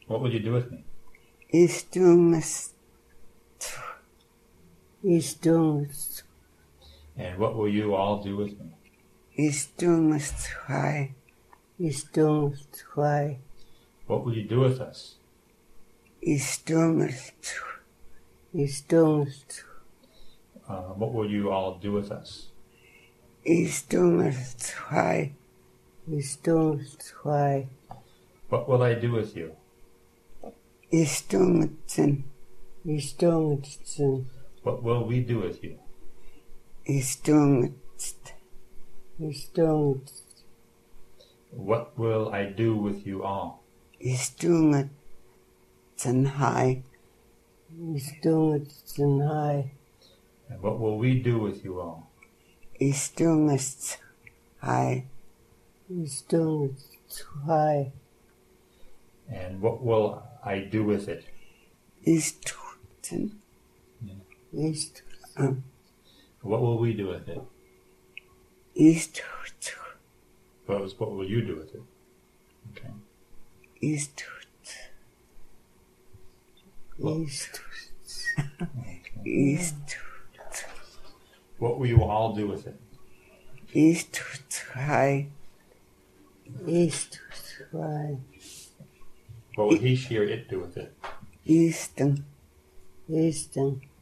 What will you do with me? Istungas. And what will you all do with me? Istungas. What will you do with us? Istungas. What will you all do with us? Istungas. What will I do with you? Istungatsen. What will we do with you? Istungatst. What will I do with you all? Istungatsen hai. And what will we do with you all? Istungatst hai. And what will I do with it? Istuten. What will we do with it? Istut. What will you do with it? Okay. Istut. What will you all do with it? Istut hai. What will he, she, or it do with it? Istung.